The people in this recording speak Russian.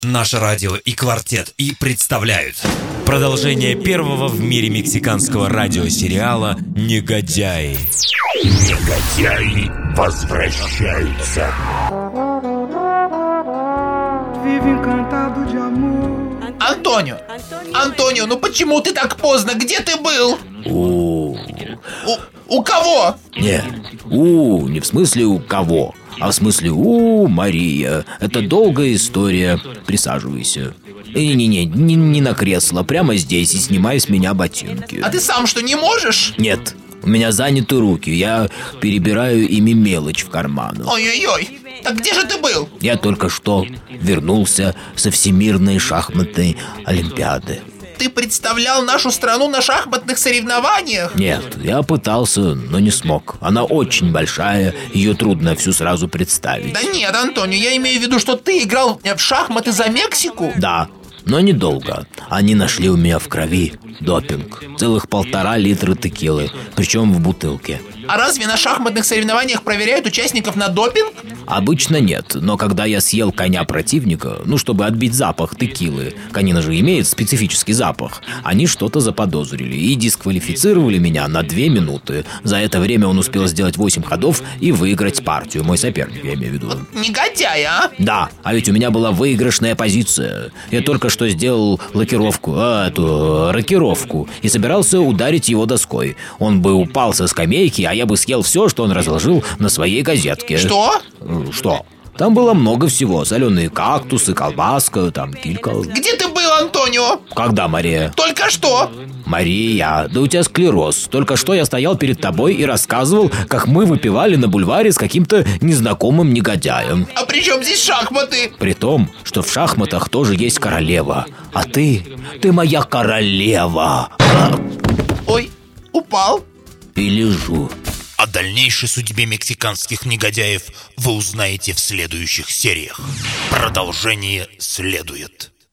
Наше радио и «Квартет» и представляют продолжение первого в мире мексиканского радиосериала «Негодяи». Негодяи возвращаются. Антонио, ну почему ты так поздно? Где ты был? У кого? Нет, не в смысле у кого, а в смысле Мария. Это долгая история. Присаживайся. Не на кресло, прямо здесь и снимай с меня ботинки. А ты сам что, не можешь? Нет, у меня заняты руки, я перебираю ими мелочь в карманах. Ой-ой-ой, так где же ты был? Я только что вернулся со Всемирной шахматной олимпиады. Ты представлял нашу страну на шахматных соревнованиях? Нет, я пытался, но не смог. Она очень большая, ее трудно всю сразу представить. Да нет, Антонио, я имею в виду, что ты играл в шахматы за Мексику? Да, но недолго. Они нашли у меня в крови допинг. Целых 1,5 литра текилы, причем в бутылке. А разве на шахматных соревнованиях проверяют участников на допинг? Обычно нет, но когда я съел коня противника, чтобы отбить запах текилы, конина же имеет специфический запах, они что-то заподозрили и дисквалифицировали меня на 2 минуты. За это время он успел сделать 8 ходов и выиграть партию, мой соперник, я имею в виду. Негодяй, а? Да, а ведь у меня была выигрышная позиция. Я только что сделал рокировку и собирался ударить его доской. Он бы упал со скамейки, а я бы съел все, что он разложил на своей газетке. Что? Что? Там было много всего. Соленые кактусы, колбаска, килька. Где ты был, Антонио? Когда, Мария? Только что. Мария, да у тебя склероз. Только что я стоял перед тобой и рассказывал, как мы выпивали на бульваре с каким-то незнакомым негодяем. А при чем здесь шахматы? При том, что в шахматах тоже есть королева. А ты моя королева. Ой, упал. И лежу. О дальнейшей судьбе мексиканских негодяев вы узнаете в следующих сериях. Продолжение следует.